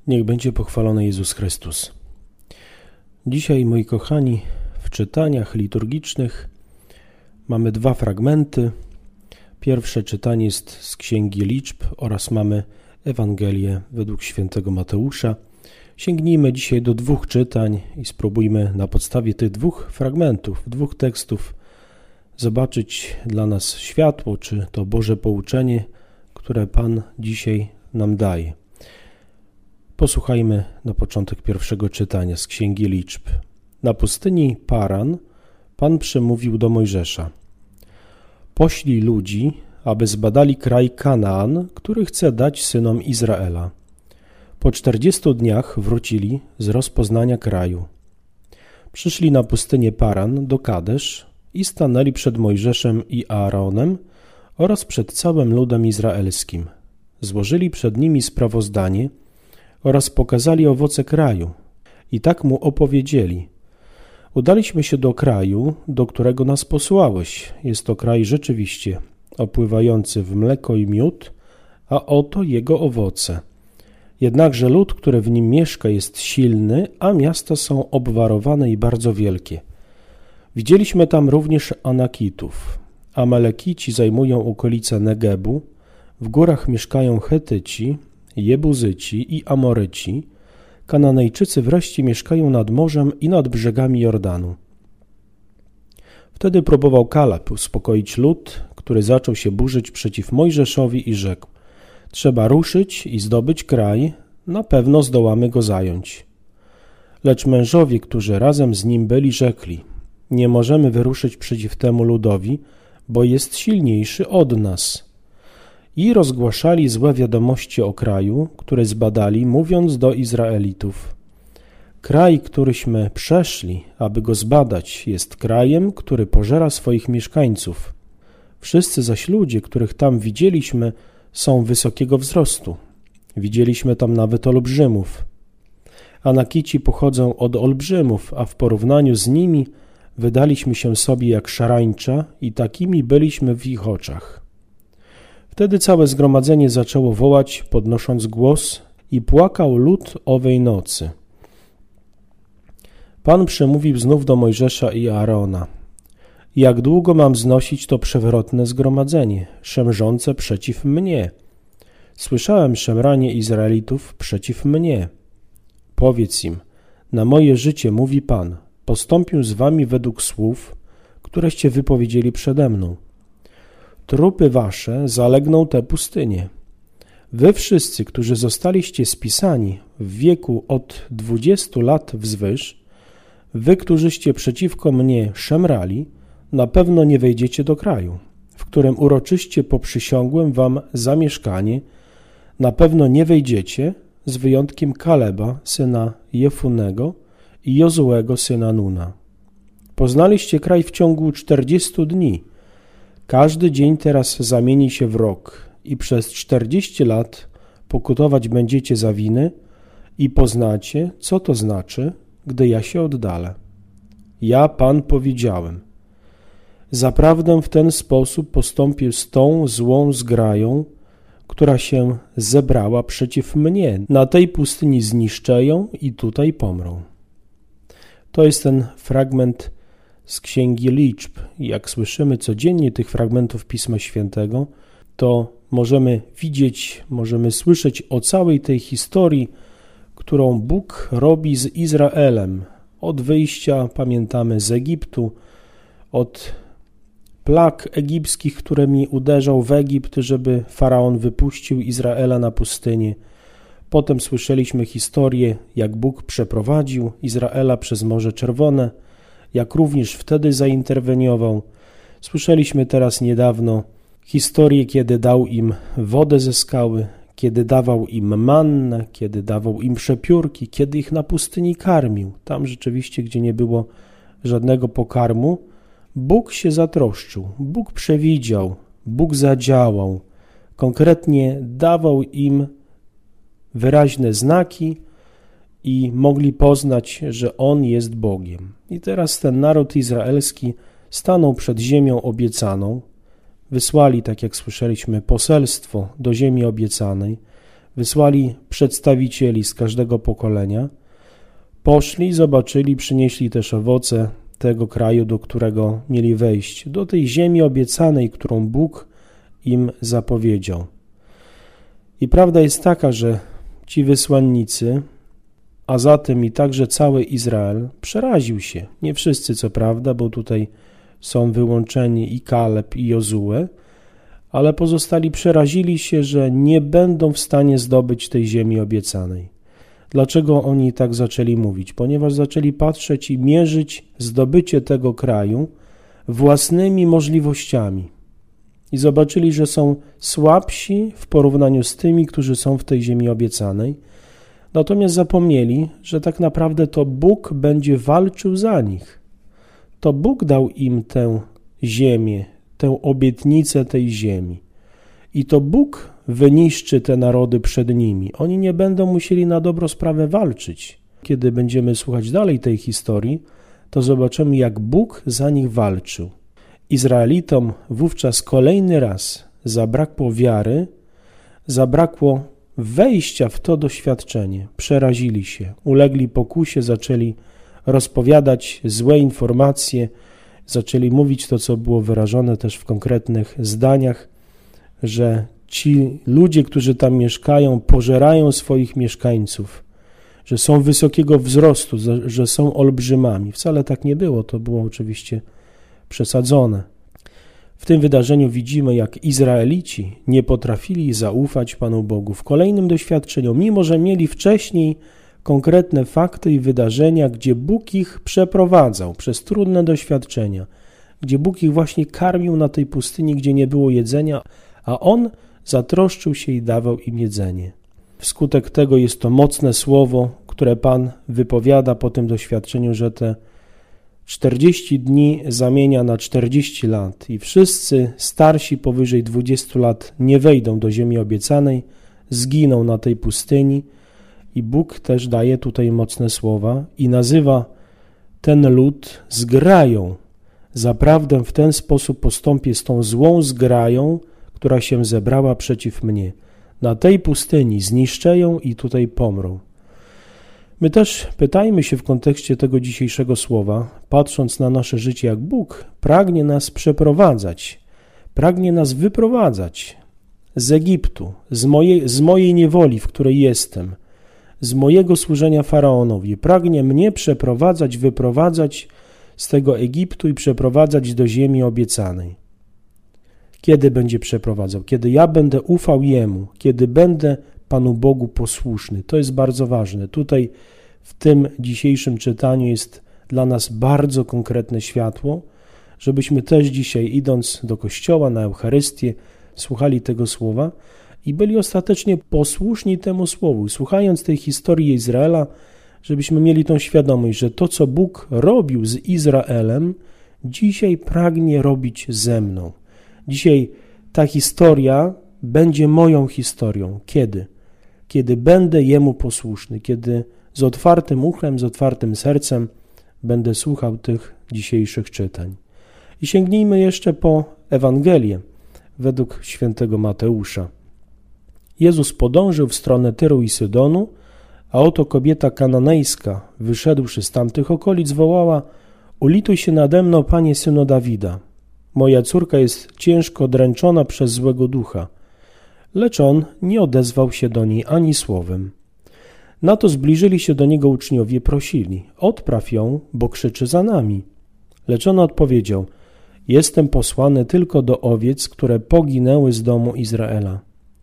Niech będzie pochwalony Jezus Chrystus. Dzisiaj, moi kochani, w czytaniach liturgicznych mamy dwa fragmenty. Pierwsze czytanie jest z Księgi Liczb oraz mamy Ewangelię według świętego Mateusza. Sięgnijmy dzisiaj do dwóch czytań i spróbujmy na podstawie tych dwóch fragmentów, dwóch tekstów zobaczyć dla nas światło, czy to Boże pouczenie, które Pan dzisiaj nam daje. Posłuchajmy na początek pierwszego czytania z Księgi Liczb. Na pustyni Paran Pan przemówił do Mojżesza: poślij ludzi, aby zbadali kraj Kanaan, który chce dać synom Izraela. Po 40 dniach wrócili z rozpoznania kraju. Przyszli na pustynię Paran do Kadesz i stanęli przed Mojżeszem i Aaronem oraz przed całym ludem izraelskim. Złożyli przed nimi sprawozdanie oraz pokazali owoce kraju. I tak mu opowiedzieli: udaliśmy się do kraju, do którego nas posłałeś. Jest to kraj rzeczywiście opływający w mleko i miód, a oto jego owoce. Jednakże lud, który w nim mieszka, jest silny, a miasta są obwarowane i bardzo wielkie. Widzieliśmy tam również Anakitów. Amalekici zajmują okolice Negebu, w górach mieszkają Chetyci, Jebuzyci i Amoryci, Kananejczycy wreszcie mieszkają nad morzem i nad brzegami Jordanu. Wtedy próbował Kaleb uspokoić lud, który zaczął się burzyć przeciw Mojżeszowi i rzekł: trzeba ruszyć i zdobyć kraj, na pewno zdołamy go zająć. Lecz mężowie, którzy razem z nim byli, rzekli: nie możemy wyruszyć przeciw temu ludowi, bo jest silniejszy od nas. I rozgłaszali złe wiadomości o kraju, który zbadali, mówiąc do Izraelitów: kraj, któryśmy przeszli, aby go zbadać, jest krajem, który pożera swoich mieszkańców. Wszyscy zaś ludzie, których tam widzieliśmy, są wysokiego wzrostu. Widzieliśmy tam nawet olbrzymów. Anakici pochodzą od olbrzymów, a w porównaniu z nimi wydaliśmy się sobie jak szarańcza i takimi byliśmy w ich oczach. Wtedy całe zgromadzenie zaczęło wołać, podnosząc głos, i płakał lud owej nocy. Pan przemówił znów do Mojżesza i Aarona: jak długo mam znosić to przewrotne zgromadzenie, szemrzące przeciw mnie? Słyszałem szemranie Izraelitów przeciw mnie. Powiedz im: na moje życie, mówi Pan, postąpił z wami według słów, któreście wypowiedzieli przede mną. Trupy wasze zalegną tę pustynię. Wy wszyscy, którzy zostaliście spisani w wieku od 20 lat wzwyż, wy, którzyście przeciwko mnie szemrali, na pewno nie wejdziecie do kraju, w którym uroczyście poprzysiągłem wam zamieszkanie, na pewno nie wejdziecie, z wyjątkiem Kaleba, syna Jefunego, i Jozuego, syna Nuna. Poznaliście kraj w ciągu 40 dni. Każdy dzień teraz zamieni się w rok i przez 40 lat pokutować będziecie za winy i poznacie, co to znaczy, gdy ja się oddalę. Ja, Pan, powiedziałem: zaprawdę w ten sposób postąpię z tą złą zgrają, która się zebrała przeciw mnie. Na tej pustyni zniszczę ją i tutaj pomrą. To jest ten fragment z Księgi Liczb. Jak słyszymy codziennie tych fragmentów Pisma Świętego, to możemy widzieć, możemy słyszeć o całej tej historii, którą Bóg robi z Izraelem. Od wyjścia, pamiętamy, z Egiptu, od plag egipskich, którymi uderzał w Egipt, żeby Faraon wypuścił Izraela na pustynię. Potem słyszeliśmy historię, jak Bóg przeprowadził Izraela przez Morze Czerwone, jak również wtedy zainterweniował. Słyszeliśmy teraz niedawno historię, kiedy dał im wodę ze skały, kiedy dawał im mannę, kiedy dawał im przepiórki, kiedy ich na pustyni karmił. Tam rzeczywiście, gdzie nie było żadnego pokarmu, Bóg się zatroszczył, Bóg przewidział, Bóg zadziałał. Konkretnie dawał im wyraźne znaki i mogli poznać, że On jest Bogiem. I teraz ten naród izraelski stanął przed ziemią obiecaną, wysłali, tak jak słyszeliśmy, poselstwo do ziemi obiecanej, Wysłali przedstawicieli z każdego pokolenia, poszli, zobaczyli, przynieśli też owoce tego kraju, do którego mieli wejść, do tej ziemi obiecanej, którą Bóg im zapowiedział. I prawda jest taka, że ci wysłannicy, a zatem i także cały Izrael przeraził się. Nie wszyscy, co prawda, bo tutaj są wyłączeni i Kaleb, i Jozue, ale pozostali przerazili się, że nie będą w stanie zdobyć tej ziemi obiecanej. Dlaczego oni tak zaczęli mówić? Ponieważ zaczęli patrzeć i mierzyć zdobycie tego kraju własnymi możliwościami. I zobaczyli, że są słabsi w porównaniu z tymi, którzy są w tej ziemi obiecanej. Natomiast zapomnieli, że tak naprawdę to Bóg będzie walczył za nich. To Bóg dał im tę ziemię, tę obietnicę tej ziemi. I to Bóg wyniszczy te narody przed nimi. Oni nie będą musieli na dobrą sprawę walczyć. Kiedy będziemy słuchać dalej tej historii, to zobaczymy, jak Bóg za nich walczył. Izraelitom wówczas kolejny raz zabrakło wiary, zabrakło wejścia w to doświadczenie. Przerazili się, ulegli pokusie, zaczęli rozpowiadać złe informacje, zaczęli mówić to, co było wyrażone też w konkretnych zdaniach, że ci ludzie, którzy tam mieszkają, pożerają swoich mieszkańców, że są wysokiego wzrostu, że są olbrzymami. Wcale tak nie było, to było oczywiście przesadzone. W tym wydarzeniu widzimy, jak Izraelici nie potrafili zaufać Panu Bogu. W kolejnym doświadczeniu, mimo że mieli wcześniej konkretne fakty i wydarzenia, gdzie Bóg ich przeprowadzał przez trudne doświadczenia, gdzie Bóg ich właśnie karmił na tej pustyni, gdzie nie było jedzenia, a On zatroszczył się i dawał im jedzenie. Wskutek tego jest to mocne słowo, które Pan wypowiada po tym doświadczeniu, że te 40 dni zamienia na 40 lat i wszyscy starsi powyżej 20 lat nie wejdą do ziemi obiecanej, zginą na tej pustyni i Bóg też daje tutaj mocne słowa i nazywa ten lud zgrają. Zaprawdę w ten sposób postąpię z tą złą zgrają, która się zebrała przeciw mnie. Na tej pustyni zniszczę ją i tutaj pomrą. My też pytajmy się w kontekście tego dzisiejszego słowa, patrząc na nasze życie, jak Bóg pragnie nas przeprowadzać, pragnie nas wyprowadzać z Egiptu, z mojej niewoli, w której jestem, z mojego służenia Faraonowi. Pragnie mnie przeprowadzać, wyprowadzać z tego Egiptu i przeprowadzać do ziemi obiecanej. Kiedy będzie przeprowadzał? Kiedy ja będę ufał Jemu, kiedy będę Panu Bogu posłuszny. To jest bardzo ważne. Tutaj w tym dzisiejszym czytaniu jest dla nas bardzo konkretne światło, żebyśmy też dzisiaj, idąc do kościoła na Eucharystię, słuchali tego słowa i byli ostatecznie posłuszni temu słowu. Słuchając tej historii Izraela, żebyśmy mieli tą świadomość, że to, co Bóg robił z Izraelem, dzisiaj pragnie robić ze mną. Dzisiaj ta historia będzie moją historią. Kiedy? Kiedy będę Jemu posłuszny, kiedy z otwartym uchem, z otwartym sercem będę słuchał tych dzisiejszych czytań. I sięgnijmy jeszcze po Ewangelię według świętego Mateusza. Jezus podążył w stronę Tyru i Sydonu, a oto kobieta kananejska, wyszedłszy z tamtych okolic, wołała: ulituj się nade mną, Panie, Synu Dawida. Moja córka jest ciężko dręczona przez złego ducha. Lecz on nie odezwał się do niej ani słowem. Na to zbliżyli się do niego uczniowie, prosili: odpraw ją, bo krzyczy za nami. Lecz on odpowiedział: jestem posłany tylko do owiec, które poginęły z domu Izraela.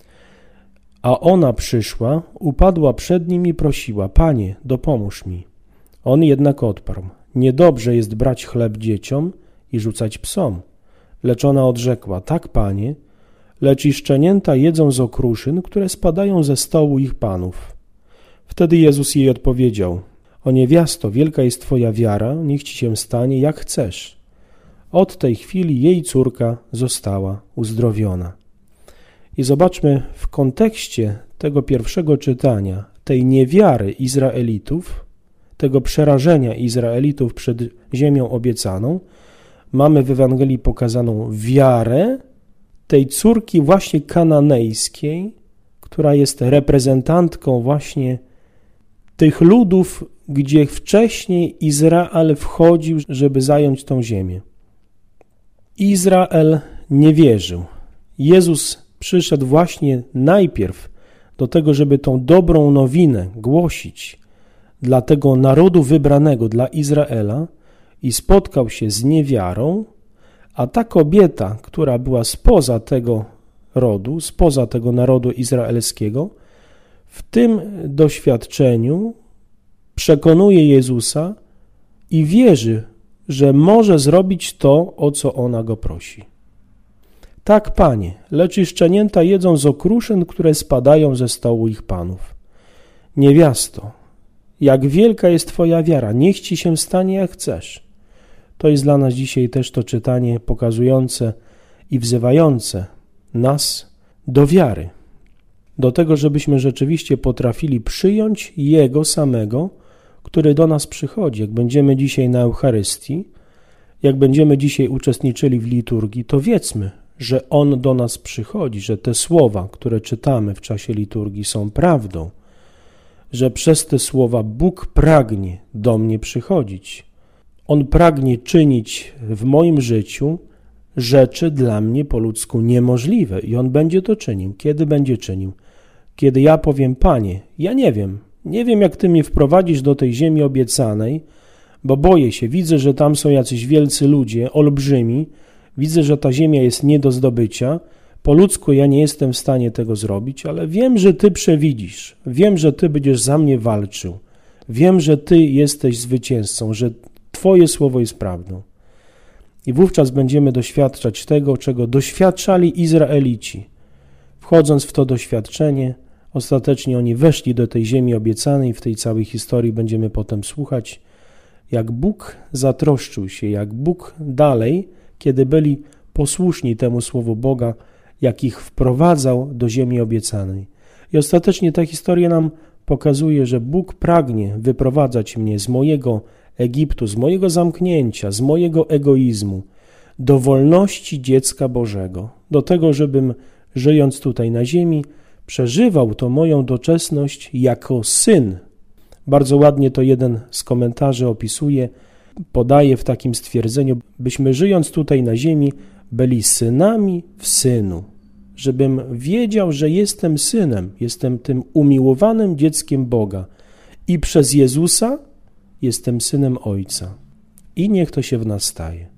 A ona przyszła, upadła przed nim i prosiła: Panie, dopomóż mi. On jednak odparł: niedobrze jest brać chleb dzieciom i rzucać psom. Lecz ona odrzekła: tak, Panie, lecz i szczenięta jedzą z okruszyn, które spadają ze stołu ich panów. Wtedy Jezus jej odpowiedział: o niewiasto, wielka jest Twoja wiara, niech Ci się stanie, jak chcesz. Od tej chwili jej córka została uzdrowiona. I zobaczmy w kontekście tego pierwszego czytania, tej niewiary Izraelitów, tego przerażenia Izraelitów przed ziemią obiecaną, mamy w Ewangelii pokazaną wiarę tej córki właśnie kananejskiej, która jest reprezentantką właśnie tych ludów, gdzie wcześniej Izrael wchodził, żeby zająć tą ziemię. Izrael nie wierzył. Jezus przyszedł właśnie najpierw do tego, żeby tą dobrą nowinę głosić dla tego narodu wybranego, dla Izraela, i spotkał się z niewiarą, a ta kobieta, która była spoza tego rodu, spoza tego narodu izraelskiego, w tym doświadczeniu przekonuje Jezusa i wierzy, że może zrobić to, o co ona go prosi. Tak, Panie, lecz i szczenięta jedzą z okruszyn, które spadają ze stołu ich panów. Niewiasto, jak wielka jest Twoja wiara, niech Ci się stanie jak chcesz. To jest dla nas dzisiaj też to czytanie pokazujące i wzywające nas do wiary, do tego, żebyśmy rzeczywiście potrafili przyjąć Jego samego, który do nas przychodzi. Jak będziemy dzisiaj na Eucharystii, jak będziemy dzisiaj uczestniczyli w liturgii, to wiedzmy, że On do nas przychodzi, że te słowa, które czytamy w czasie liturgii, są prawdą, że przez te słowa Bóg pragnie do mnie przychodzić. On pragnie czynić w moim życiu rzeczy dla mnie po ludzku niemożliwe i On będzie to czynił. Kiedy będzie czynił? Kiedy ja powiem: Panie, ja nie wiem jak Ty mnie wprowadzisz do tej ziemi obiecanej, bo boję się, widzę, że tam są jacyś wielcy ludzie, olbrzymi, widzę, że ta ziemia jest nie do zdobycia, po ludzku ja nie jestem w stanie tego zrobić, ale wiem, że Ty przewidzisz, wiem, że Ty będziesz za mnie walczył, wiem, że Ty jesteś zwycięzcą, że Twoje słowo jest prawdą. I wówczas będziemy doświadczać tego, czego doświadczali Izraelici. Wchodząc w to doświadczenie, ostatecznie oni weszli do tej ziemi obiecanej. W tej całej historii będziemy potem słuchać, jak Bóg zatroszczył się, jak Bóg dalej, kiedy byli posłuszni temu słowu Boga, jak ich wprowadzał do ziemi obiecanej. I ostatecznie ta historia nam pokazuje, że Bóg pragnie wyprowadzać mnie z mojego Egiptu, z mojego zamknięcia, z mojego egoizmu, do wolności dziecka Bożego, do tego, żebym, żyjąc tutaj na ziemi, przeżywał to moją doczesność jako syn. Bardzo ładnie to jeden z komentarzy opisuje, podaje w takim stwierdzeniu, byśmy, żyjąc tutaj na ziemi, byli synami w Synu, żebym wiedział, że jestem synem, jestem tym umiłowanym dzieckiem Boga i przez Jezusa jestem synem Ojca. I niech to się w nas staje.